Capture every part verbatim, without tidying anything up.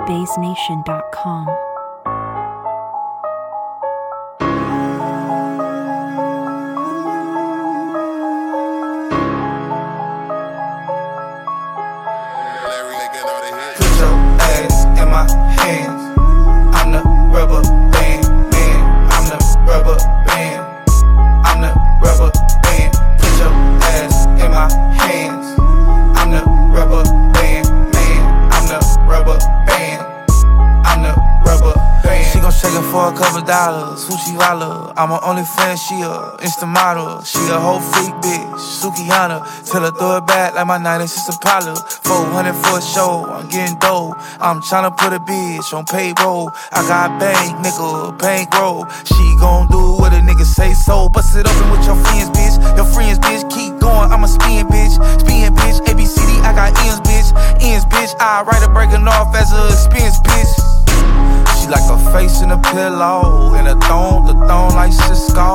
bass nation dot com. Put your ass in my hands. I'm the rubber band man. I'm the rubber band. I'm the rubber band. Put your ass in my hands. I'm the rubber band man. I'm the rubber band. I'm the rubber band. She gon' shake it for a couple dollars. Who she holler? I'm her only fan. She a Insta model. She a whole freak bitch. Sukihana. Tell her throw it back like my ninety-six Impala. four hundred for a show. I'm getting dough. I'm tryna put a bitch on payroll. I got bank, nigga, bankroll. She gon' do what a nigga say so. Bust it open with your friends, bitch. Your friends, bitch. Keep going. I'm a spin, bitch. Spin, bitch. A B C D. I got ends, bitch. Ends, bitch. I write a breaking off as a expense, bitch. She like a face in a pillow. And a thong, the thong like Cisco.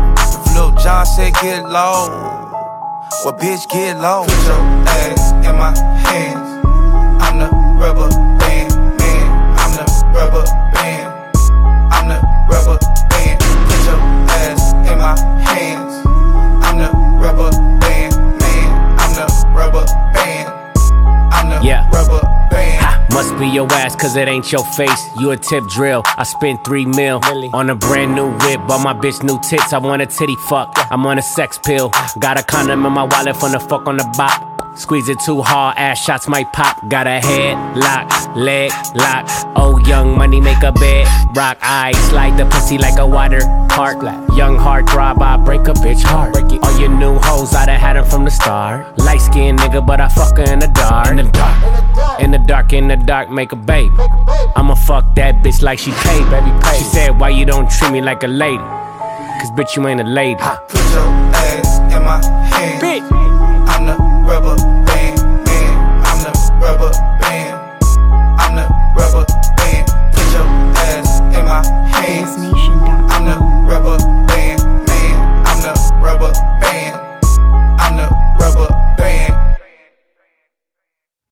If Lil John said get low, well, bitch, get low. Put your ass in my hands. I'm the rubber band man. I'm the rubber band. I'm the rubber band. Put your ass in my hands. I'm the rubber band man. I'm the rubber band. I'm the yeah. rubber band. Ha, must be your ass, cause it ain't your face. You a tip drill. I spent three mil really? on a brand new whip. Bought my bitch new tits. I want a titty fuck. I'm on a sex pill. Got a condom in my wallet from the fuck on the bop. Squeeze it too hard, ass shots might pop. Got a head lock, leg lock. Oh, young money make a bed rock. I slide the pussy like a water park. Young heart throb, I break a bitch heart. All your new hoes, I done had them from the start. Light skinned nigga, but I fuck her in the dark. In the dark, in the dark, in the dark, make a baby. I'ma fuck that bitch like she paid, baby. Pay. She said, why you don't treat me like a lady? Cause bitch, you ain't a lady. Put your ass in my hand. Bitch. I'm the rubber